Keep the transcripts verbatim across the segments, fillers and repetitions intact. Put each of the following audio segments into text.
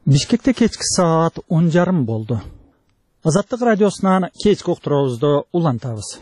Бишкекте кечки саат он жарым болду. Азаттык радиосунан кечки уктуруубузду улантабыз.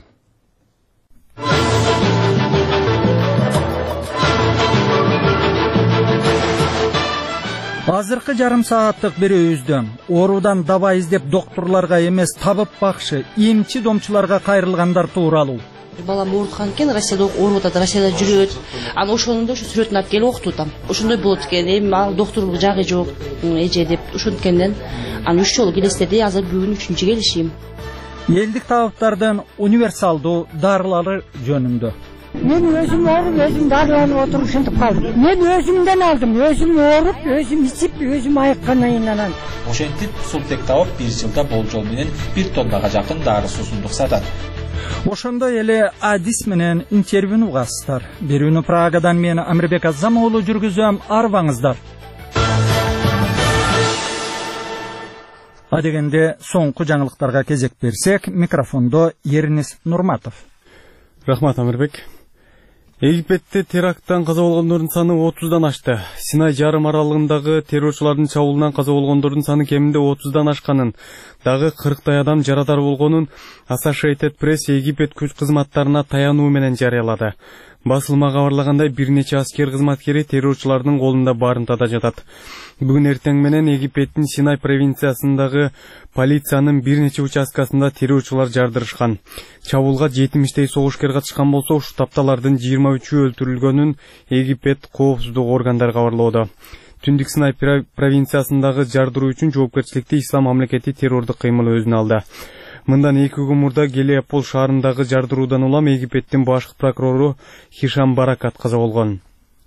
Азыркы жарым сааттык берүүбүздө оорудан даба издеп докторлорго эмес табып бакшы эмчи домчуларга кайрылгандар тууралуу. Балам ооруткан экен, Россияда ооруп атат, Россияда жүрөт. Аны ошондо ушу сүрөтүн алып келип окутуп атам. Ошондой болот экен, эми ал доктурлук жагы жок, эже деп ошонткенден аны үч жолу келестирди, азыр бүгүн үчүнчү келишим. Элдик табыптардын универсалдуу дарылары жөнүндө. Мен өзüm ооруп, өзüm дарыланып отуруп ушинтип калдым. Мен өзүмдөн алдым, өзüm ооруп, өзüm ичип, өзüm айыккандан анан. Ошентип Султек табып бир жылда болжол менен бир тоннага жакын дары суусундук сатат. Ошондой эле Адис менен интервьюну угасыздар. Берүүнү Прагадан мен Амирбек Азамоğlu жүргүзөм, арбаңыздар. Адегенде соңку жаңылыктарга кезек берсек, микрофондо Еринис Нурматов. Рахмат, Амирбек. Египетте теракттан каза болгондордун саны отуздан ашты. Синай жарым аралыгындагы террорчулардын чабуулунан каза болгондордун саны кеминде отуздан ашканын, дагы кырктай адам жарадар болгонун Associated Press Египет күч кызматтарына таянуу менен жарыялады. Басылма кабарлагандай, бир нече аскер кызматкери террорчулардын колунда барымтада жатат. Бүгүн эртең менен Египеттин Синай провинциясындагы полициянын бир нече участкасында террорчулар жардырышкан. Чабуулга жетимиштей согушкер катышкан болсо, ушу тапталардын жыйырма үчү өлтүрүлгөнүн Египет коопсуздук органдары кабарлоодо. Түндүк Синай провинциясындагы жардыруу үчүн жоопкерчиликти Ислам мамлекети террордук кыймыл өзүнө алды. Мындан эки күн мурда Гелиопол шаарындагы жардыруудан улам Египеттин башкы прокурору Хишам Баракат каза болгон.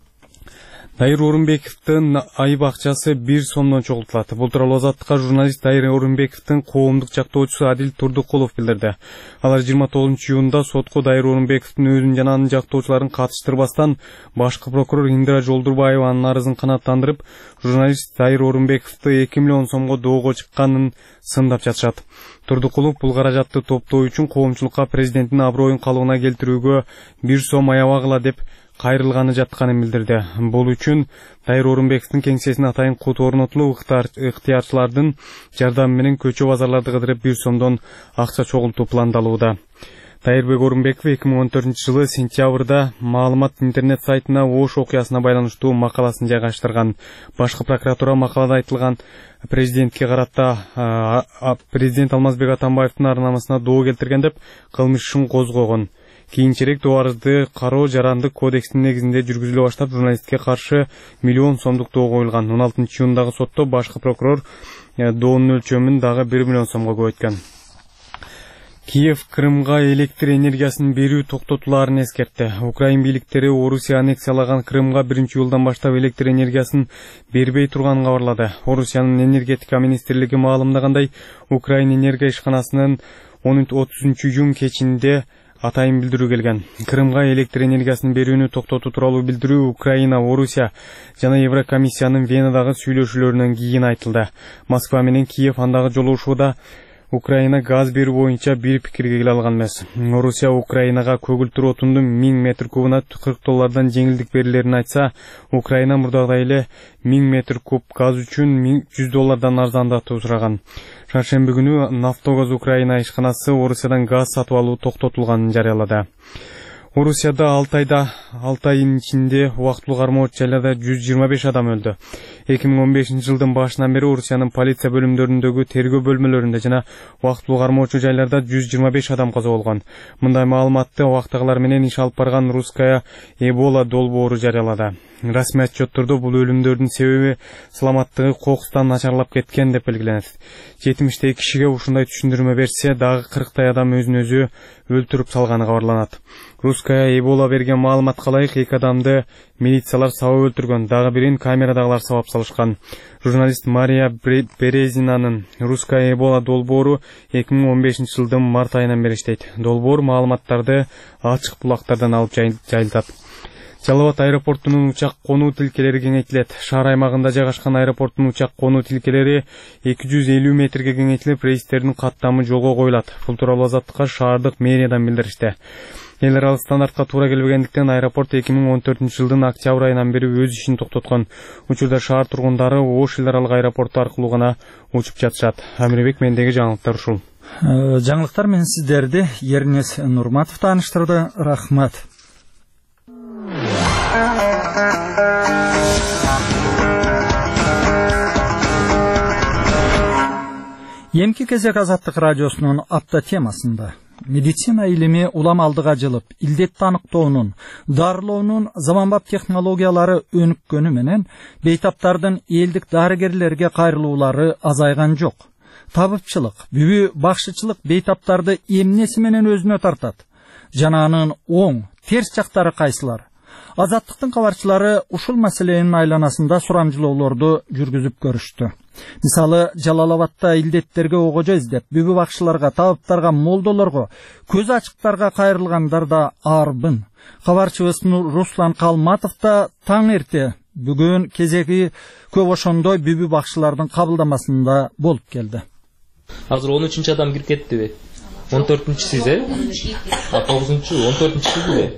Дайыр Орунбековдун айып акчасы бир сомдон чогултулат. Бул тууралуу Азаттыкка журналист Дайыр Орунбековдун коомдук жактоочусу Адил Турдукулов билдирди. Алар жыйырма тогузунчу июнда сотко Дайыр Орунбековдун өзүн жана анын жактоочуларын катыштырбастан башкы прокурор Индира Жолдурбаеванын арызын канааттандырып, журналист Дайыр Орунбековду эки миллион сомго доого чыкканын сындап жатышат. Турдукулов бул каражатты топтоо үчүн коомчулукка президенттин аброюн калыбына келтирүүгө бир сом аябагыла деп кайрылганы жатканын билдирди. Бул үчүн Дайыр Орунбековдун кеңсесине атайын кут орнотулуп, ыктыярчылардын жардамы менен көчө базарларды кыдырып бир сомдон акча чогултуу пландалууда. Дайырбек Орунбеков эки миң он төртүнчү жылы сентябрда маалымат интернет сайтына Ош окуясына байланыштуу макаласын жайгаштырган. Башкы прокуратура макалада айтылган президентке карата президент Алмазбек Атамбаевдин ар-намысына доо келтирген деп кылмыш ишин козгогон. Кийинчерээк доо арызды кароо жарандык кодекстин негизинде жүргүзүлө баштап, журналистке каршы миллион сомдук доо коюлган. он алтынчы июндагы сотто башкы прокурор доонун өлчөмүн дагы бир миллион сомго көбөйткөн. Киев Крымга электр энергиясын берүү токтотуларын эскертти. Украин бийликтери Орусия аннексиялаган Крымга биринчи июлдан баштап электр энергиясын бербей турганын кабарлады. Орусиянын энергетика министрлиги маалымдагандай, Украин энергия ишканасынын отузунчу июнь кечинде атайын билдирүү келген. Крымга электр энергиясын берүүнү токтотуу тууралуу билдирүү Украина, Орусия жана Еврокомиссиянын Венадагы сүйлөшүүлөрүнөн кийин айтылды. Москва менен Киев андагы жолугушууда Украина газ берүү боюнча бир пикирге келе алган эмес. Орусия Украинага көгүлтүр отундун миң метр кубуна кырк доллардан жеңилдик берилерин айтса, Украина мурдагыдай эле миң метр куб газ үчүн жүз доллардан арзандатуу сураган. Шаршемби күнү Нафтогаз Украина ишканасы Орусиядан газ сатып алуу токтотулганын жарыялады. Орусияда алты айда алты айдын ичинде убактылуу кармоочу жайларда жүз жыйырма беш адам өлдү. эки миң он бешинчи жылдын башынан бери Орусиянын полиция бөлүмдөрүндөгү тергөө бөлмөлөрүндө жана убактылуу кармоочу жайларда жүз жыйырма беш адам каза болгон. Мындай маалыматты убактагылар менен иш алып барган Русская Эбола долбоору жарыялады. Расмий отчеттордо бул өлүмдөрдүн себеби саламаттыгы кокустан начарлап кеткен деп белгиленет. жетимиштей кишиге ушундай түшүндүрмө берсе, дагы кырктай адам өзүн өзү өлтүрүп салганы кабарланат. Русская Эбола берген маалыматка ылайык эки адамды милициялар сабап өлтүргөн, дагы бирин камерадагылар сабап салышкан. Журналист Мария Березинанын Русская Эбола долбоору эки миң он бешинчи жылдын март айынан бери иштейт. Долбоор маалыматтарды ачык булактардан алып жайылтат. Жалал Абад аэропортунун учак конуу тилкелери кеңейтилет. Шаар аймагында жайгашкан аэропорттун учак конуу тилкелери эки жүз элүү метрге кеңейтилип, рейстердин каттамы жолго коюлат. Бул тууралуу Азаттыкка шаардык мэриядан билдиришти. Эл аралык стандартка туура келбегендиктен аэропорт эки миң он төртүнчү жылдын октябрь айынан бери өз ишин токтоткон. Учурда шаар тургундары Ош эл аралык аэропорту аркылуу гана учуп жатышат. Амирбек, мендеги жаңылыктар ушул. Жаңылыктар менен сиздерди Ернес Нурматов тааныштырды. Рахмат. Эмки кезек Азаттык радиосунун апта темасында медицина илими улам алдыга жылып, илдетти аныктоонун, дарылоонун заманбап технологиялары өнүккөнү менен бейтаптардын элдик дарыгерлерге кайрылуулары азайган жок. Табыпчылык, бүбү бакшычылык бейтаптарды эмнеси менен өзүнө тартат? Жана анын оң, терс жактары кайсылар? Азаттыктын кабарчылары ушул маселенин айланасында сурамжылоолорду жүргүзүп көрүштү. Мисалы, Жалал Абадта илдеттерге огожо издеп, бүбү бакшыларга, табыптарга, молдолорго, көз ачыктарга кайрылгандар да арбын. Кабарчыбыз Руслан Калматов да таң эрте бүгүн кезеги көп ошондой бүбү бакшылардын кабылдамасында болуп келди. Азыр он үчүнчү адам кирип кеттиби? он төртүнчү сиз, э? А тогузунчу, он төртүнчү сизби?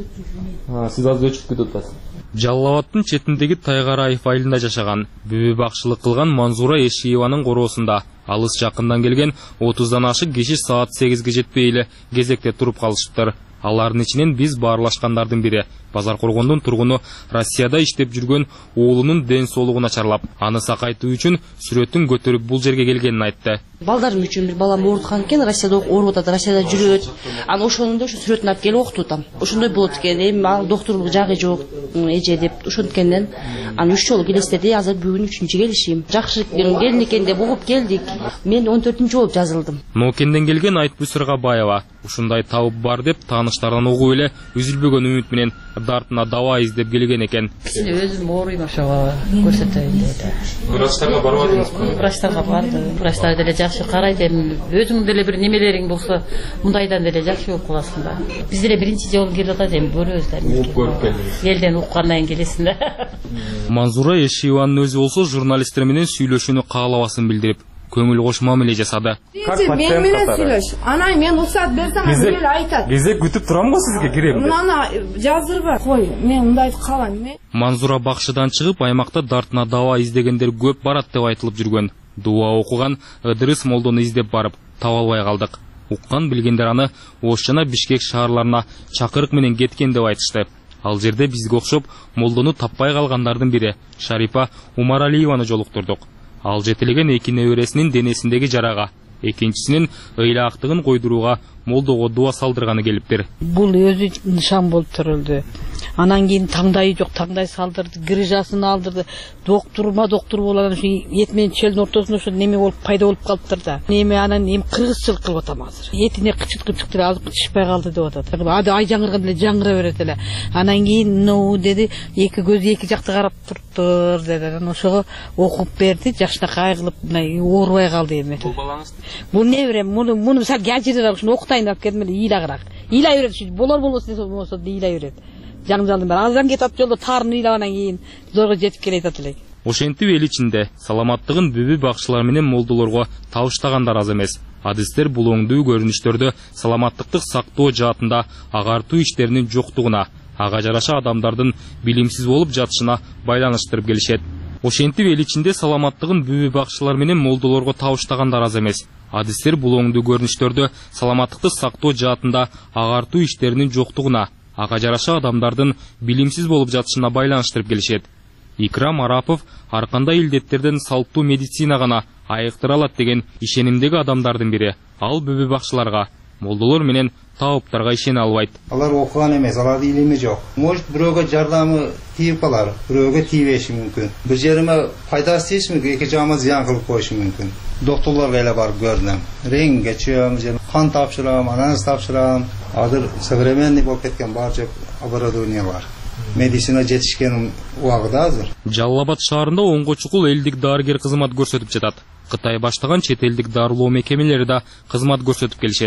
Сиз азыр өчүп кетип атасыз. Жалал Абадтын четиндеги Тайгараев айылында жашаган, бүбү бакшылык кылган Манзура Эшиеванын короосунда алыс жакындан келген отуздан ашык киши саат сегизге жетпей эле кезекте туруп калышыптыр. Алардын ичинен биз баарлашкандардын бири Базар Коргондун тургуну Россияда иштеп жүргөн оолунун ден соолугу начарлап, аны сакайтуу үчүн сүрөтүн көтөрүп бул жерге келгенин айтты. Балдарым үчүн бир балам ооруткан экен, Россияда ооруп атат, Россияда жүрөт. Аны ошондо ушу сүрөтүн алып келип окутутам. Ошондой болот экен, эми ал доктурлук жагы жок, эже деп ошонткенден аны үч жолу келестеди, азыр бүгүн үчүнчү келишим. Жакшы келин экен деп угуп келдик. Мен он төртүнчү болуп жазылдым. Ноокенден келген Айтбү Сыргабаева ушундай табып бар деп тааныштардан угуп эле үзүлбөгөн үмүт менен дартына дава издеп келген экен. Өзүм ооруйм, ошого көрсөтөйүн деди. Врачтарга барбадыңызбы? Врачтарга бардым. Врачтар деле жакшы карайт, эми өзүң деле бир немелериң болсо, мындайдан деле жакшы болуп каласың да. Биз деле биринчи жолу келип атат, эми көрөбүз да. Көрүп келдиңиз. Элден уккандан кийин келесиң да. Манзура Эшиеванын өзү болсо журналисттер менен сүйлөшүүнү каалабасын билдирип, көңүл кош мамиле жасады. Мен менен сүйлөш. Анан мен уруксат берсем, мен айтат. Бизе күтүп турамбы сизге кирем деп? Мына жаздырба, кой. Мен мындай калам. Манзура бакшыдан чыгып, аймакта дартына дава издегендер көп барат деп айтылып жүргөн. Дуа окуган Ыдырыс молдону издеп барып, таба албай калдык. Уккан билгендер аны Ош жана Бишкек шаарларына чакырык менен кеткен деп айтышты. Ал жерде бизге окшоп молдону таппай калгандардын бири Шарипа Умаралиеваны жолуктурдук. Ал жетилеген эки небересинин денесиндеги жарага, экинчисинин ыйлаактыгын койдурууга молдого дуа салдырганы келиптир. Бул өзү нышан болуп турулду. Анан кийин таңдайы жок, таңдай салдырды, грыжасын алдырды. Доктурма доктур болгон ушу эт менен челдин ортосунда ушу неме болуп пайда болуп калыптыр да. Неме анан эми кыргызчылык кылып атам азыр. Этине кычыт кычыктыр алып чышпай калды деп атат. Ады ай жаңырган эле жаңыра берет эле. Анан кийин ну деди, эки көзү эки жакта карап туруптур деди. Анан ошого окуп берди, жакшынакай кылып мындай оорубай калды эми. Бул балаңыз? Бул неберем, муну муну сал гажирдеп ушуну окутайын деп келдим эле, ыйлагыраак. Ыйлай берет, болор болбос десе болсо ыйлай берет. Жаңжалдын бар. Аздан кетип жолдо тарын ыйлабанан кийин зорго жетип келет элек. Ошентип эл ичинде саламаттыгын бүбү бакшылар менен молдолорго табыштагандар аз эмес. Адистер бул оңдуу көрүнүштөрдү саламаттыктык сактоо жаатында агартуу иштеринин жоктугуна, ага жараша адамдардын билимсиз болуп жатышына байланыштырып келишет. Ошентип эл ичинде саламаттыгын бүбү бакшылар менен молдолорго табыштагандар аз эмес. Адистер бул оңдуу көрүнүштөрдү саламаттыкты сактоо жаатында агартуу иштеринин жоктугуна, ага жараша адамдардын билимсиз болуп жатышына байланыштырып келишет. Икрам Арапов ар кандай илдеттерден салттуу медицина гана айыктыра алат деген ишенимдеги адамдардын бири. Ал бүбү бакшыларга, молдолор менен табыптарга ишене албайт. Алар окуган эмес, алардын илими жок. Может, бирөөгө жардамы тийип калар, бирөөгө тийбеши мүмкүн. Бир жериме пайдасы тийиши мүмкүн, эки жагыма зыян кылып коюшу мүмкүн. Доктурларга эле барып көрдүм. Рентгенге чыгам, кан тапшырам, анализ тапшырам. Азыр современный болуп кеткен барча оборудование бар. Медицина жетишкен убагыда азыр. Жалал Абад шаарында онго чукул элдик дарыгер кызмат көрсөтүп жатат. Кытай баштаган чет элдик дарылоо мекемелери да кызмат көрсөтүп келишет.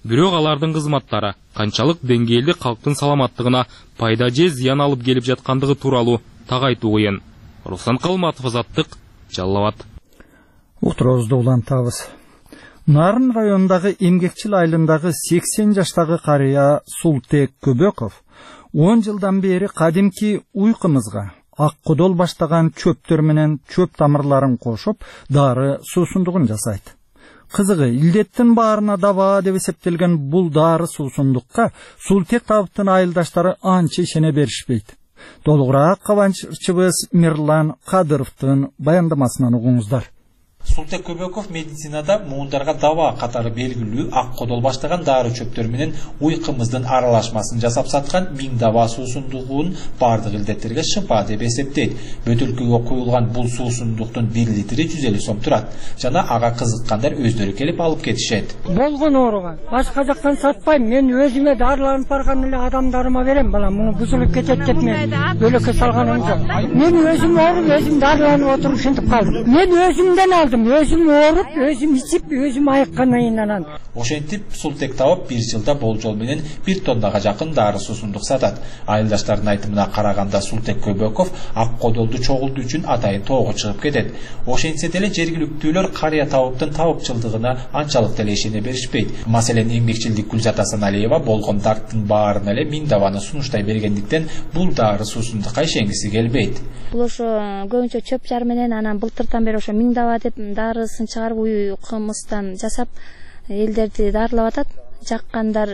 Бирок алардын кызматтары канчалык деңгээлде калктын саламаттыгына пайда же зыян алып келип жаткандыгы тууралуу так айтуу кыйын. Руслан Калматов, Азаттык, Жалал Абад. Уктуруубузду улантабыз. Нарын районундагы Эмгекчил айылындагы сексен жаштагы карыя Султек Көбөков он жылдан бери кадимки уйкумузга ак кодол баштаган чөптөр менен чөп тамырларын кошуп, дары суусундугун жасайт. Кызыгы, илдеттин баарына даба деп эсептелген бул дары суусундукка Султек табыттын айылдаштары анча ишене беришпейт. Толугураак кабанчыбыз Мирлан Кадыровдун баяндамасынан угуңуздар. Султек Көбөков медицинада муундарга даба катары белгилүү ак кодол баштаган дары чөптөр менен уйкумуздун аралашмасын жасап саткан миң даба суусундугун бардык илдеттерге шыпа деп эсептейт. Бөтөлкөгө куюлган бул суусундуктун бир литри жүз элүү сом турат. Жана ага кызыккандар өздөрү келип алып кетишет. Болгон ооруга башка жактан сатпайм. Мен өзүмө дарыланып барган эле адамдарыма берем. Балам, муну бузулуп кетет деп мен бөлөккө салганым жок. Мен өзүм ооруп, өзүм дарыланып отуруп ушинтип калдым. Мен өзүмдөн алдым. Өзүм ооруп, өзүм ичип, өзүм айыккандан анан. Ошентип Султек табып бир жылда болжол менен бир тоннага жакын дары суусундук сатат. Айылдаштардын айтымына караганда Султек Көбөков ак кодолду чогултуу үчүн атайын тоого чыгып кетет. Ошентсе деле жергиликтүүлөр карыя табыптын табыпчылдыгына анчалык деле ишене беришпейт. Маселен, эмгекчилдик Гүлзат Асаналиева болгон дарттын баарына эле миң дабаны сунуштай бергендиктен бул дары суусундукка ишенгиси келбейт. Бул ошо көбүнчө чөп жар менен анан былтыртан бери ошо миң даба деп дарысын чыгарып уйкумуздан жасап элдерди дарылап атат. Жаккандар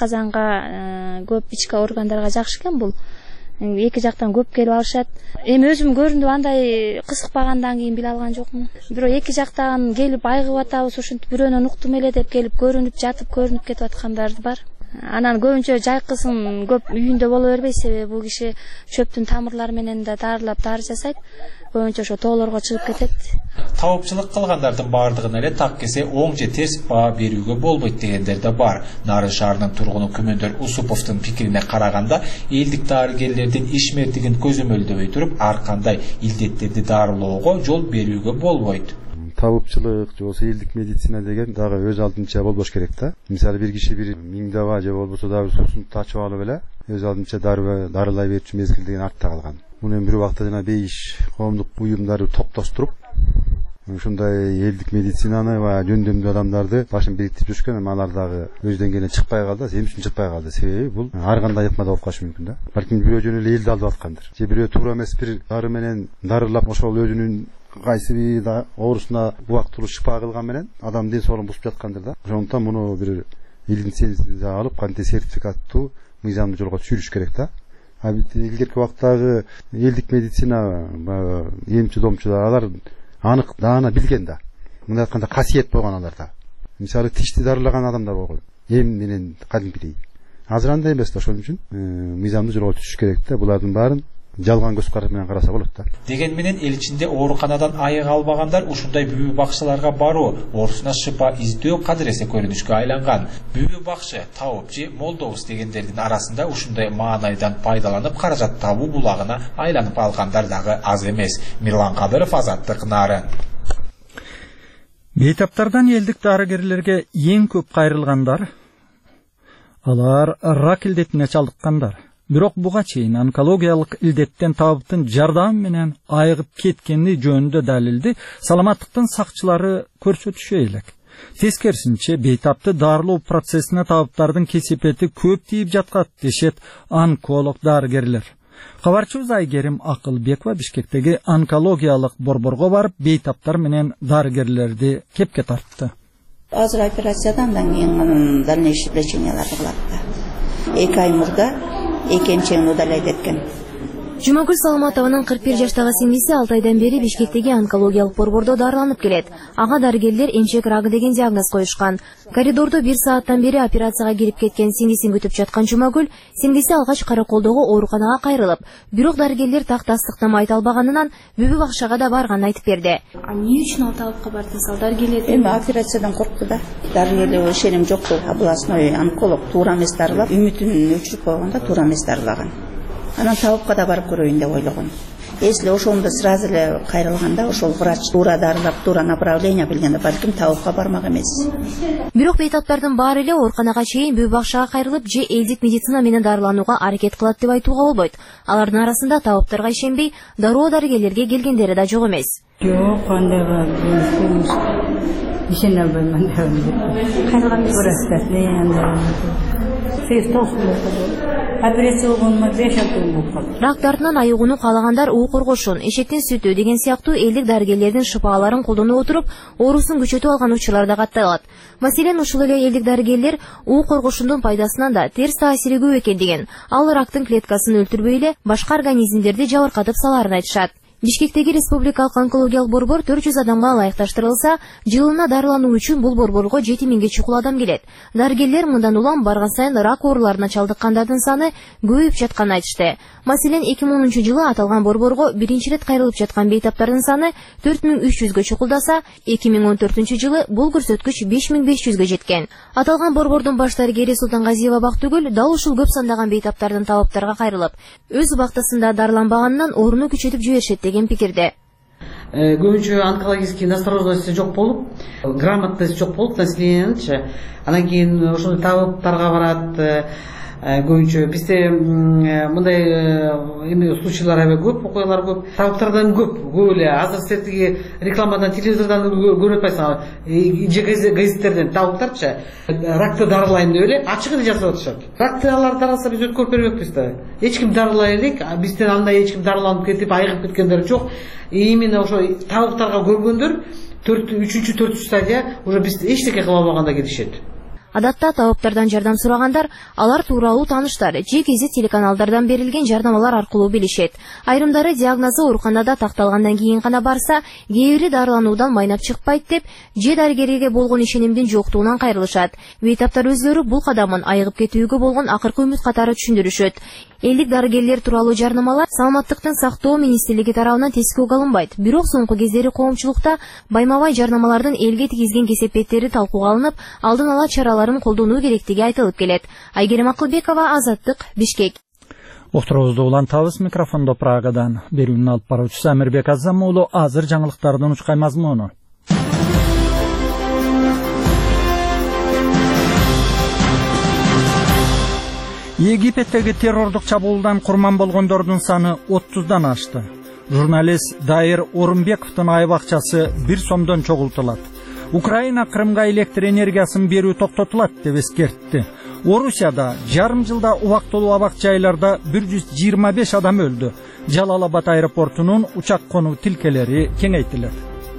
ашказанга, көп ички органдарга жакшы экен бул. Эки жактан көп келип алышат. Эми өзүм көрүндү андай кызыкпагандан кийин биле алган жокмун. Бирок эки жактан келип айыгып атабыз, ушинтип бирөөнөн уктум эле деп келип көрүнүп жатып көрүнүп кетип аткандар бар. Анан көбүнчө жайкысын көп үйүндө боло бербей, себеби бул киши чөптүн тамырлары менен да дарылап дары жасайт. Көбүнчө ошо тоолорго чыгып кетет. Табыпчылык кылгандардын баардыгына эле так кесе оң же терс баа берүүгө болбойт дегендер да бар. Нарын шаарынын тургуну Күмөндөр Усуповдун пикирине караганда, элдик дарыгерлердин ишмердигин көзөмөлдөбөй туруп, ар кандай илдеттерди дарылоого жол берүүгө болбойт. Табыпчылык же болбосо элдик медицина деген дагы өз алдынча болбош керек да. Мисалы, бир киши бир миң даба же болбосо дагы суусунду тачып алып эле өз алдынча дарылай берчү мезгил деген артта калган. Муну бир убакта жана бейиш коомдук уюмдары топтоштуруп, ушундай элдик медицинаны ва жөндөмдүү адамдарды башын бириктирип жүрүшкөн, эми алар дагы өз деңгээлине чыкпай калды. Эмне үчүн чыкпай калды? Себеби бул ар кандай ыкма да болуп калышы мүмкүн да. Балким бирөө жөн эле элди алып аткандыр. Же бирөө туура эмес бир дары менен дарылап, ошол өзүнүн кайсы бир да оорусуна убактылуу шыпа кылган менен адам ден соолугун бузуп жаткандыр да. Ошондуктан муну бир лицензия алып, кантип сертификаттуу мыйзамдуу жолго түшүрүш керек да. А илгерки убактагы элдик медицина эмчи домчулар алар анык даана билген да. Мындай айтканда касиет болгон аларда. Мисалы, тишти дарылаган адамдар болгон. Эм менен кадимкидей. Азыр андай эмес да, ошон үчүн мыйзамдуу жолго түшүш керек да. Булардын баарын жалган көз караш менен караса болот да. Деген менен эл ичинде ооруканадан айыга албагандар ушундай бүбү бакчыларга баруу, оорусуна шыпа издөө кадыресе көрүнүшкө айланган. Бүбү бакчы, табып же молдобуз дегендердин арасында ушундай маанайдан пайдаланып каражат табуу булагына айланып алгандар дагы аз эмес. Мирлан Кадыров, Азаттык, Нарын. Бейтаптардан элдик дарыгерлерге эң көп кайрылгандар алар рак илдетине чалдыккандар. Бирок буга чейин онкологиялык илдеттен табыптын жардам менен айыгып кеткени жөнүндө далилди саламаттыктын сакчылары көрсөтүшө элек. Тескерисинче, бейтапты дарылоо процессине табыптардын кесепети көп тийип жаткат дешет онколог дарыгерлер. Кабарчыбыз Айгерим Акылбекова Бишкектеги онкологиялык борборго барып, бейтаптар менен дарыгерлерди кепке тартты. Азыр операциядан кийин дальнейший леченияларды кылат. эки ай мурда экенчен удалять эткен. Жумагүл Саламатованын кырк бир жаштагы сиңдиси алты айдан бери Бишкектеги онкологиялык борбордо дарыланып келет. Ага дарыгерлер эмчек рагы деген диагноз коюшкан. Коридордо бир сааттан бери операцияга кирип кеткен сиңдисин күтүп жаткан Жумагүл сиңдиси алгач Караколдогу ооруканага кайрылып, бирок дарыгерлер так тастыктам айта албаганынан бүбү бакчага да барганын айтып берди. А эмне үчүн ал табыпка бардыңыз? Ал дарыгерлер эми операциядан коркту да. Дарыгерлер ишеним жок. Областной онколог туура эмес дарылап, үмүтүн өчүрүп койгондо туура эмес дарылаган. Анан табыпка да барып көрөйүн деп ойлогон. если ошондо сразу эле кайрылганда ошол врач туура дарылап туура направление бергенде балким табыпка бармак эмес. Бирок бейтаптардын баары эле ооруканага чейин бүбү бакчага кайрылып же элдик медицина менен дарыланууга аракет кылат деп айтууга болбойт. Алардын арасында табыптарга ишенбей дароо дарыгерлерге келгендери да жок эмес. Жок, андайга ишене албайм. Кайрылган операция болгонума беш алты күн болуп калды. Рак дартынан айыгууну каалагандар уу коргошун, эшектин сүтү деген сыяктуу элдик дарыгерлердин шыпааларын колдонуп отуруп, оорусун күчөтүп алган учурлар да катталат. Маселен, ушул эле элдик дарыгерлер уу коргошундун пайдасынан да терс таасири көп экендигин, ал рактын клеткасын өлтүрбөй эле башка организмдерди жабыркатып саларын айтышат. Бишкектеги республикалык онкологиялык борбор төрт жүз адамга ылайыкташтырылса, жылына дарылануу үчүн бул борборго жети миңге чукул адам келет. Дарыгерлер мындан улам барган сайын рак ооруларына чалдыккандардын саны көбөйүп жатканын айтышты. Маселен, эки миң онунчу жылы аталган борборго биринчи ирет кайрылып жаткан бейтаптардын саны төрт миң үч жүзгө чукулдаса, эки миң он төртүнчү жылы бул көрсөткүч беш миң беш жүзгө жеткен. Аталган борбордун баш дарыгери Султангазиева Бактүгүл дал ушул көп сандаган бейтаптардын табыптарга кайрылып, өз убактысында дарыланбаганынан ооруну күчөтүп жиберишет деген пикирде. Көбүнчө онкологический настороженность жок болуп, грамотность жок болуп населениянычы. Анан кийин ошол табыптарга барат. Көбүнчө бизде мындай эми случайлар аябай көп, окуялар көп. Табыптардан көп, көп эле. Азыр сетиги рекламадан, телевизордон көрүп атпайсыңар, же газеттерден табыптарчы. Ракты дарылайм деп эле ачык эле жазып атышат. Ракты алар дарыласа биз өткөрүп бербекпиз да. Эч ким дарылай элек, бизден андай эч ким дарыланып кетип, айыгып кеткендер жок. Именно ошо табыптарга көргөндөр үчүнчү төртүнчү стадия уже биз эчтеке кыла албаганда кетишет. Адатта табыптардан жардам сурагандар алар тууралуу тааныштар же кезек телеканалдардан берилген жардамалар аркылуу билишет. Айрымдары диагнозу ооруканада такталгандан кийин гана барса, кээ бири дарылануудан майнап чыкпайт деп, же дарыгерге болгон ишенимдин жоктугунан кайрылышат. Бейтаптар өздөрү бул кадамын айыгып кетүүгө болгон акыркы үмүт катары түшүндүрүшөт. Элдик дарыгерлер тууралуу жарнамалар Саламаттыктын сактоо министрлиги тарабынан тескөөгө алынбайт. Бирок соңку кездери коомчулукта байма-бай жарнамалардын элге тийгизген кесепеттери талкууга алынып, алдын ала чараларын колдонуу керектиги айтылып келет. Айгерим Акылбекова, Азаттык, Бишкек. Уктуруубузду улантабыз. Микрофондо Прагадан берүүнү алып баруучусу Амирбек Азам уулу. Азыр жаңылыктардын учкай мазмуну. Египеттеги террордук чабуулдан курман болгондордун саны отуздан ашты. Журналист Дайыр Орунбековдун айбакчасы бир сомдон чогултулат. Украина Крымга электр энергиясын берүү токтотулат деп эскертти. Орусияда жарым жылда убактылуу абак жайларда бир жүз жыйырма беш адам өлдү. Жалал-Абад аэропортунун учак конуу тилкелери кеңейтилет.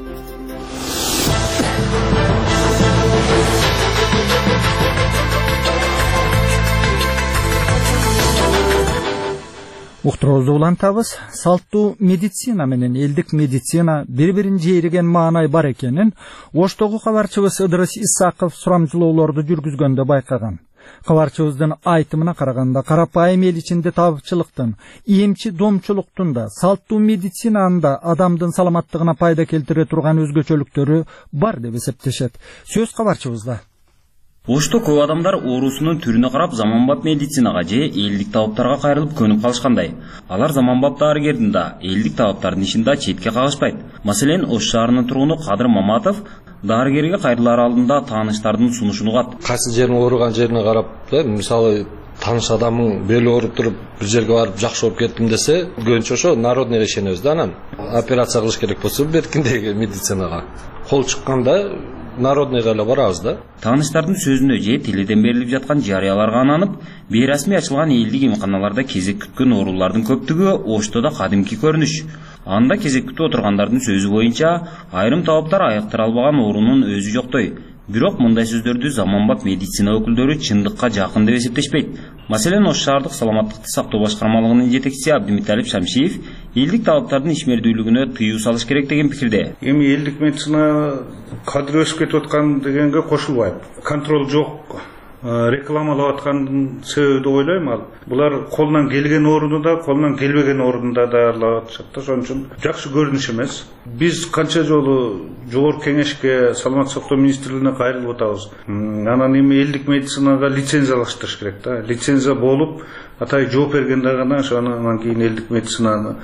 Уктуруубузду улантабыз. Салттуу медицина менен элдик медицина бири-бирин жээриген маанай бар экенин Оштогу кабарчыбыз Ыдырыс Исаков сурамжылоолорду жүргүзгөндө байкаган. Кабарчыбыздын айтымына караганда, карапайым эл ичинде табычылыктын, эмчи домчулуктун да, салттуу медицинанын да адамдын саламаттыгына пайда келтире турган өзгөчөлүктөрү бар деп эсептешет. Сөз кабарчыбызда. Ошто көп адамдар оорусунун түрүнө карап заманбап медицинага же элдик табыптарга кайрылып көнүп калышкандай. Алар заманбап дарыгердин да, элдик табыптардын ишин да четке кагышпайт. Маселен, Ош шаарынын тургуну Кадыр Маматов дарыгерге кайрылар алдында тааныштардын сунушун угат. Кайсы жерин ооруган жерине карап, мисалы тааныш адамың бели ооруп туруп бир жерге барып жакшы болуп кеттим десе, көбүнчө ошо народныйга ишенебиз да, анан операция кылыш керек болсо беркиндеги медицинага кол чыкканда народныйга эле барабыз да. Тааныштардын сөзүнө же теледен берилип жаткан жарыяларга ананып, бейрасмий ачылган элдик эмканаларда кезек күткөн оорулардын көптүгү Оштодо кадимки көрүнүш. Анда кезек күтүп отургандардын сөзү боюнча, айрым табыптар айыктыра албаган оорунун өзү жоктой. Бирок мындай сөздөрдү заманбап медицина өкүлдөрү чындыкка жакын деп эсептешпейт. Маселен, Ош шаардык саламаттыкты сактоо башкармалыгынын жетекчиси Абдимиталип Шамшиев элдик табыптардын ишмердүүлүгүнө тыюу салыш керек деген пикирде. Эми элдик медицина кадыр өсүп кетип аткан дегенге кошулбайт. Контроль жок, рекламалап аткандын себеби деп ойлойм ал. Булар колунан келген орунда, колунан келбеген орунда даярлап атышат да, ошон үчүн жакшы көрүнүш эмес. Биз канча жолу жогорку кеңешке, саламаттык сактоо министрлигине кайрылып атабыз. Анан эми элдик медицинага лицензиялаштырыш керек да. Лицензия болуп, атай жооп бергенде гана ошо анан кийин элдик медицинаны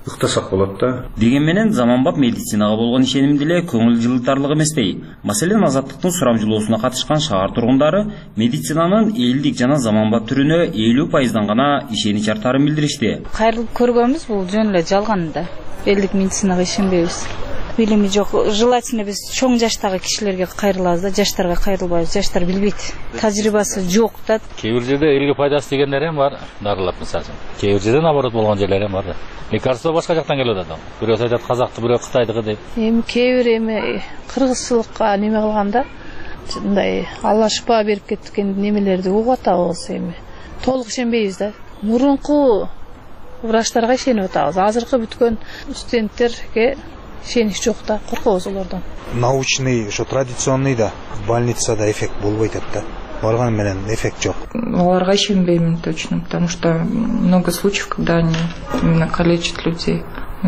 ыктасак болот да. Деген менен заманбап медицинага болгон ишеним деле көңүл жылытарлык эместей. Маселен, Азаттыктын сурамжылоосуна катышкан шаар тургундары медицинанын элдик жана заманбап түрүнө элүү пайыздан гана ишенич артарын билдиришти. Кайрылып көргөнбүз, бул жөн эле жалган да. Элдик медицинага ишенбейбиз. Билими жок. Желательно биз чоң жаштагы кишилерге кайрылабыз да, жаштарга кайрылбайбыз. Жаштар билбейт. Тажрыйбасы жок да. Кээ бир жерде элге пайдасы дегендер эм бар, дарылап мисалы. Кээ бир жерде наоборот болгон жерлер эм бар да. Лекарство башка жактан келип атат. Бирөө айтат казакты, бирөө кытайдыкы деп. Эми кээ бир эми кыргызчылыкка неме кылганда, мындай Алла шыпа берип кеткен немелерди угуп атабыз эми. Толук ишенбейбиз да. Мурунку врачтарга ишенип атабыз. Азыркы бүткөн студенттерге ишенич жок да, коркобуз олордон. Научный, ошо традиционный да, больницада эффект болбойт да. Барган менен эффект жок. Аларга ишенбейм точно, потому что много случаев, когда они именно калечат людей.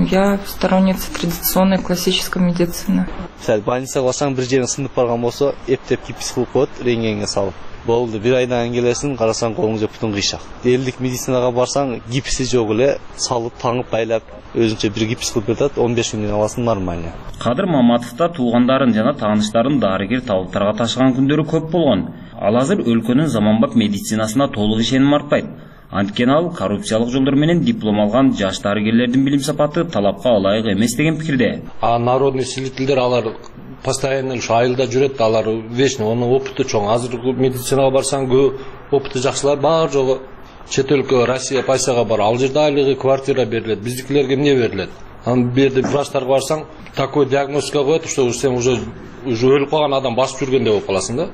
Я сторонница традиционной классической медицины. Сәл больницага барсаң, бир жериң сынып барган болсо, эптеп кипис кылып коет, рентгенге салып. Болду, бир айдан келесиң, карасаң колуң же бутуң кыйшак. Элдик медицинага барсаң, гипси жок эле, салып, таңып байлап, өзүнчө бир гипс кылып берет, он беш күндөн аласың, нормально. Кадыр Маматов да туугандарын жана тааныштарын дарыгер табыптарга ташыган күндөрү көп болгон. Ал азыр өлкөнүн заманбап медицинасына толук ишеним артпайт. Анткени ал коррупциялык жолдор менен диплом алган жаш дарыгерлердин билим сапаты талапка ылайык эмес деген пикирде. А народный целительдер алар постоянно ушу айылда жүрөт, алар вечно онун опыты чоң. Азыр медицинага барсаң, көп опыты жакшылар бар жогу. Чет өлкө, Россия пайсага бар, ал жерде айлыгы квартира берилет, биздикилерге эмне берилет? Анан берди врачтарга барсаң, такой диагностика коет, что сен уже уже өлүп калган адам басып жүргөндөй болуп каласың да.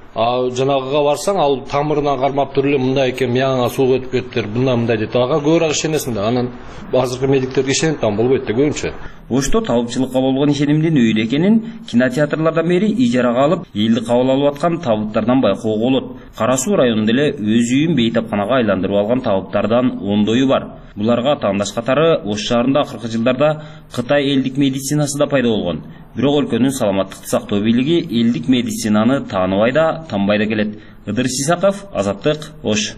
А жанагыга барсаң, ал тамырынан кармап туруп эле мындай экен, мияңа суу өтүп кеттир, мындай мындай дейт. Ага көбүрөөк ишенесиң да. Анан азыркы медиктерге ишенип там болбойт да көбүнчө. Ошто табыпчылыкка болгон ишенимдин өйдө экенин кинотеатрлардан бери ижарага алып, элди кабыл алып аткан табыптардан байкоого болот. Кара Суу районунда эле өз үйүн бейтапканага айландырып алган табыптардан ондою бар. Буларга атаандаш катары Ош шаарында акыркы жылдарда Кытай элдик медицинасы да пайда болгон. Бирок өлкөнүн саламаттыкты сактоо бийлиги элдик медицинаны тааныбай да, танбай да келет. Ыдыр Сисаков, Азаттык, Ош.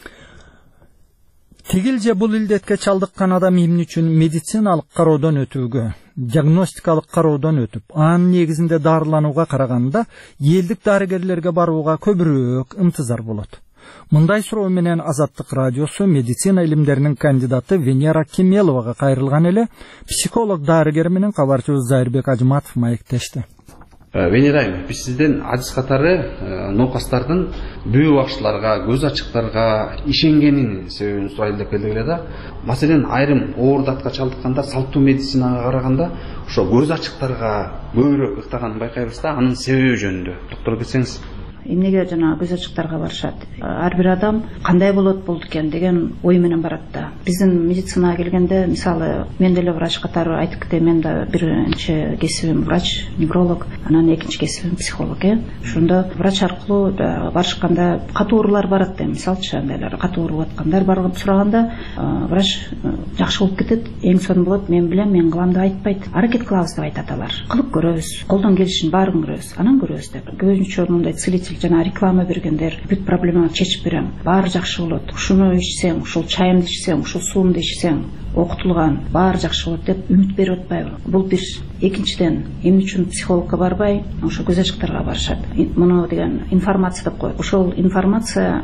Тигил же бул илдетке чалдыккан адам эмне үчүн медициналык кароодон өтүүгө, диагностикалык кароодон өтүп, анын негизинде дарыланууга караганда элдик дарыгерлерге барууга көбүрөөк ынтызар болот. Мындай суроо менен Азаттык радиосу медицина илимдеринин кандидаты Венера Кемеловага кайрылган эле психолог дарыгер менен кабарчыбыз Зайырбек Ажматов маектешти. Венера айым, биз сизден адис катары нокастардын бүү бакчыларга, көз ачыктарга ишенгенин себебин сурайлы деп келдик эле да. Маселен, айрым оор датка чалдыкканда салттуу медицинага караганда ошо көз ачыктарга көбүрөөк ыктаганын байкайбыз да, анын себеби жөнүндө доктор кетсеңиз. Эмнеге жана көз ачыктарга барышат? Ар бир адам кандай болот болду экен деген ой менен барат да. Биздин медицинага келгенде, мисалы, мен деле врач катары айтып кетем, мен да биринчи кесибим врач, невролог, анан экинчи кесибим психолог, э. Ошондо врач аркылуу барышканда катуу оорулар барат да, мисалчы, андайлар катуу ооруп аткандар барып сураганда, врач жакшы болуп кетет, эң сонун болот, мен билем, мен кылам деп айтпайт. Аракет кылабыз деп айтат алар. Кылып көрөбүз, колдон келишин баарын көрөбүз, анан көрөбүз деп. Көбүнчө мындай целитель жана реклама бергендер, бүт проблеманы чечип берем, баары жакшы болот, ушуну ичсең, ушул чайымды ичсең, ушул суумду ичсең, окутулган, баары жакшы болот деп үмүт берип атпайбы? Бул бир. Экинчиден, эмне үчүн психологко барбай, ошо көз ачыктарга барышат? Муну деген информация деп коет. Ошол информация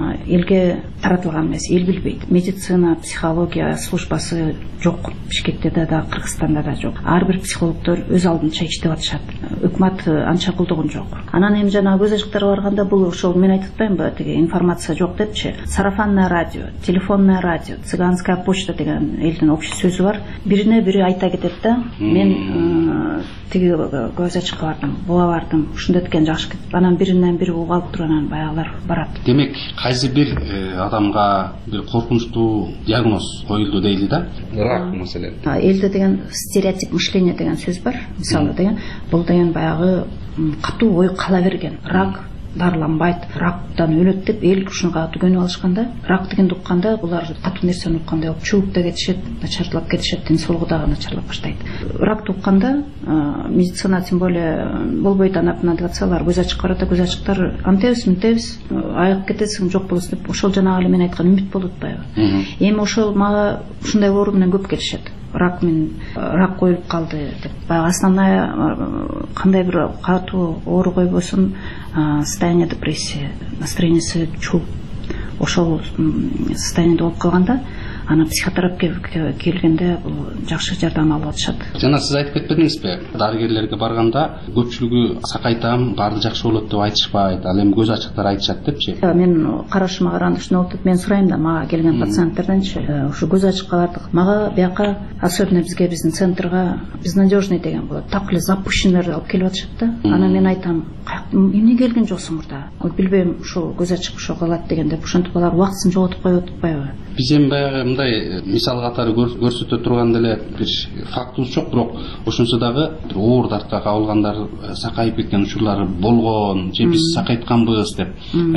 элге таратылган эмес, эл билбейт. Медицина, психология службасы жок. Бишкекте да, Кыргызстанда да жок. Ар бир психологдор өз алдынча иштеп атышат. Өкмөт анча колдогон жок. Анан эми жана көз ачыктарга барганда бул ошол мен айтып атпаймынбы, тиги информация жок депчи. Сарафанное радио, телефонное радио, цыганская почта деген элдин общий сөзү бар. Бирине бири айта кетет да, мен тиги көз ачыкка бардым, буга бардым, ушундай экен жакшы кетип, анан биринен бири угуп алып туруп анан баягылар барат. Демек, кайсы бир адамга бир коркунучтуу диагноз коюлду дейли да? Рак маселен. Элде деген стереотип мышление деген сөз бар. Мисалы деген, бул деген баягы катуу ой кала берген. Рак дарыланбайт, рактан өлөт деп эл ушуга түгөнүп алышканда, рак дегенди укканда булар катуу нерсени уккандай болуп чууп да кетишет, начарлап кетишет, денсаулыгы дагы начарлап баштайт. Ракты укканда медицина тем более болбойт, анап мына деп атсалар, көз ачык барат, көз ачыктар антебиз, мынтебиз, айыгып кетесиң, жок болосуң деп, ошол жанагы эле мен айткан үмүт болуп атпайбы? Эми ошол мага ушундай оору менен көп келишет. рак мен рак коюлуп калды деп. Баягы основная кандай бир катуу оору койбосун, состояние депрессия, настроениеси чуу ошол состояниеде болуп калганда ана психотерапевтке келгенде бул жакшы жардам алып атышат. Жана сиз айтып кетпедиңизби, дарыгерлерге барганда көпчүлүгү сакайтам, баары жакшы болот деп айтышпайт, ал эми көз ачыктар айтышат депчи. Мен карашыма караганда ушундой болуп, мен сурайм да мага келген пациенттерденчи, ушу көз ачыкка бардык. Мага бияка, особенно бизге, биздин центрга безнадежный деген болот. Так эле запущенный алып келип атышат да. Анан мен айтам, эмне келген жоксуң мурда? Билбейм, ушул көз ачык ошо калат дегенде, ошентип алар убактысын жоготуп коюп атпайбы? Биз эми баягы мындай мисал катары көрсөтө турган деле бир фактыбыз жок, бирок ошонсо дагы оор дартка кабылгандар, сакайып кеткен учурлары болгон, же биз сакайтканбыз деп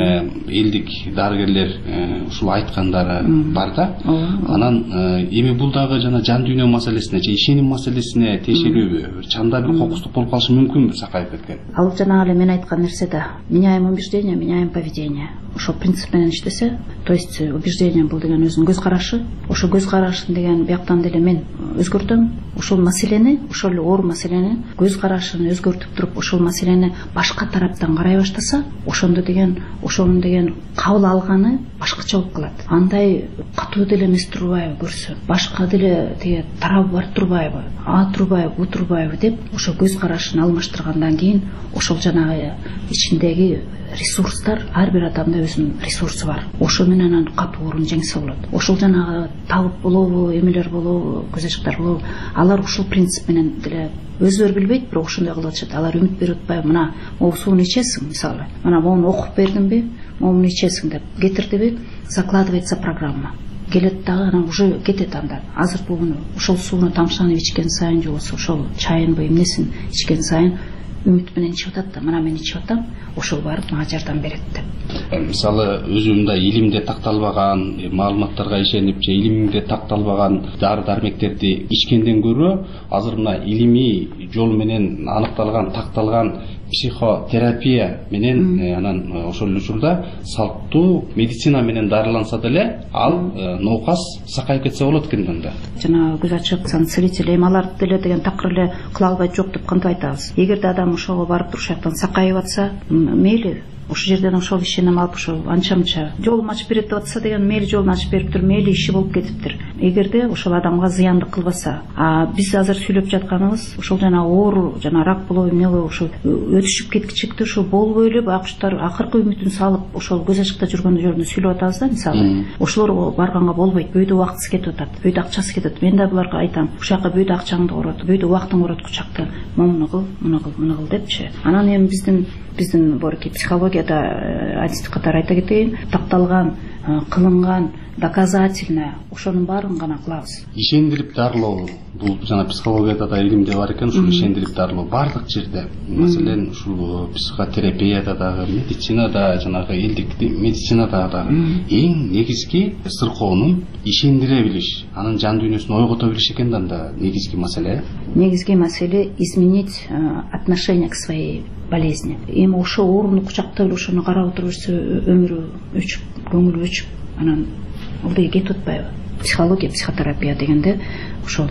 элдик дарыгерлер ушул айткандары бар да. Анан эми бул дагы жана жан дүйнө маселесине же ишеним маселесине тиешелүүбү, чанда бир кокустук болуп калышы мүмкүнбү сакайып кеткен? Ал жанагы эле мен айткан нерсе да, меняем убеждение, меняем поведение. Ошол принцип менен иштесе, то есть убеждение бул деген өзүнүн көз карашы, ошо көз карашын деген бияктан деле мен өзгөртөм. Ошол маселени, ошол эле оор маселени көз карашын өзгөртүп туруп, ошол маселени башка тараптан карай баштаса, ошондо деген, ошонун деген кабыл алганы башкача болуп калат. Андай катуу деле эмес турбайбы көрсө, башка деле тиги тарабы бар турбайбы, а турбайбы, бу турбайбы деп, ошо көз карашын алмаштыргандан кийин ошол жанагы ичиндеги ресурстар, ар бир адамда өзүнүн ресурсу бар. Ошо менен анан катуу оорун жеңсе болот. Ошол жанагы табып болобу, эмелер болобу, көз ачыктар болобу, алар ушул принцип менен деле өзүлөрү билбейт, бирок ошондой кылып атышат. Алар үмүт берип атпайбы, мына могу сууну ичесиң мисалы, мына могуну окуп бердимби, могуну ичесиң деп кетирдиби, закладывается программа. Келет дагы анан уже кетет анда. Азыр бугуну ошол сууну тамшанып ичкен сайын же болбосо ошол чайынбы эмнесин ичкен сайын үмүт менен ичип атат да, мына мен ичип атам, ошол барып мага жардам берет деп. Мисалы өзүмдө илимде такталбаган, маалыматтарга ишенип же илимде такталбаган дары-дармектерди ичкенден көрө, азыр мына илимий жол менен аныкталган, такталган психотерапия менен анан ошол эле учурда салттуу медицина менен дарыланса деле, ал ноокас сакайып кетсе болот экен да. Жана көз ачык целитель эми аларды деле деген такыр эле кыла албайт жок деп кантип айтабыз. Эгерде адам ошого барып туруп жактан сакайып атса, мейли ошол жерден ошол ишеним алып ошо анча-мынча жолун ачып берет деп атса деген, мейли жолун ачып бериптир, мейли иши болуп кетиптир. Эгерде ошол адамга зыяндык кылбаса, а биз азыр сүйлөп жатканыбыз ошол жана оору, жана рак болобу, эмне болобу, ошол өтүшүп кеткичекти ошо болбой эле акчтар акыркы үмүтүн салып ошол көз ачыкта жүргөн жөрүндө сүйлөп атабыз да мисалы. Ошолор барганга болбойт, бүйдө убактысы кетип атат, бүйдө акчасы кетет. Мен да буларга айтам, ушул жака бүйдө акчаңды корот, бүйдө убактыңды корот, кучакта момуну кыл, муну кыл, муну кыл депчи. Анан эми биздин биздин борки психологияда адистик катары айта кетейин, такталган, кылынган, доказательно ошонун баарын гана кылабыз. Ишендирип дарылоо, бул жана психологияда да илимде бар экен, ушул ишендирип дарылоо бардык жерде. Маселен ушул психотерапияда дагы, медицинада, жанагы элдик медицинада дагы эң негизги сыркоонун ишендире билиш, анын жан дүйнөсүн ойгото билиш экен да негизги маселе. Негизги маселе изменить отношение к своей болезни. Эми ошо ооруну кучактап ошону карап отуруп жүрсө өмүрү өчүп, көңүлү өчүп, анан ал деги кетип атпайбы? Психология, психотерапия дегенде ошол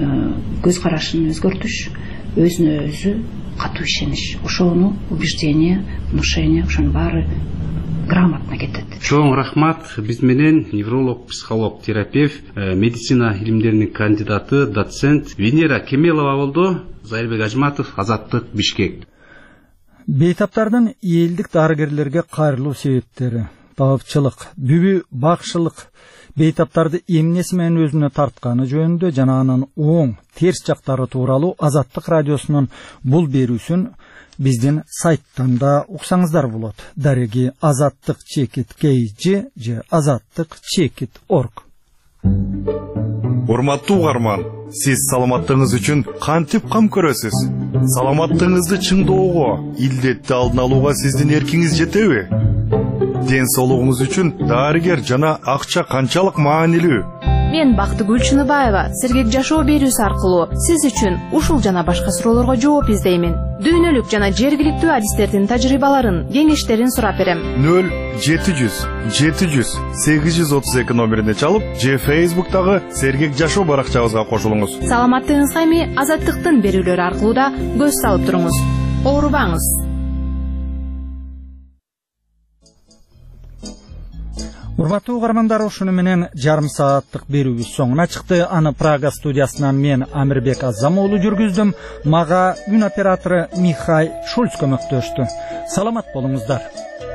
көз карашын өзгөртүш, өзүнө өзү катуу ишениш, ошону убеждение, внушение, ошонун баары грамотно кетет. Чоң рахмат. Биз менен невролог, психолог, терапевт, медицина илимдеринин кандидаты, доцент Венера Кемелова болду. Зайырбек Ажматов, Азаттык, Бишкек. Бейтаптардын элдик дарыгерлерге кайрылуу себептери: табапчылык, бүбү бакшылык, бейтаптарды эмнеси менен өзүнө тартканы жөнүндө жана анын оң, терс жактары тууралуу Азаттык радиосунун бул берүүсүн биздин сайттан да уксаңыздар болот. Дареги азаттык чекит kg же азаттык чекит орг. Урматтуу угарман, сиз саламаттыгыңыз үчүн кантип кам көрөсүз? Саламаттыгыңызды чыңдоого, илдетти алдын алууга сиздин эркиңиз жетеби? Ден соолугуңуз үчүн дарыгер жана акча канчалык маанилүү? Мен Бактыгүл Чыныбаева сергек жашоо берүүсү аркылуу сиз үчүн ушул жана башка суроолорго жооп издеймин. Дүйнөлүк жана жергиликтүү адистердин тажрыйбаларын, кеңештерин сурап берем. нөл жети жүз жети жүз сегиз жүз отуз эки номерине чалып, же Facebooktагы сергек жашоо баракчабызга кошулуңуз. Саламаттыгыңызга эми Азаттыктын берүүлөрү аркылуу да көз салып туруңуз. Оорубаңыз. Урматтуу угармандар, ушуну менен жарым сааттык берүүбүз соңуна чыкты. Аны Прага студиясынан мен Амирбек Азамоğlu жүргүздүм. Мага үн оператору Михай Шульц көмөктөштү. Саламат болуңуздар.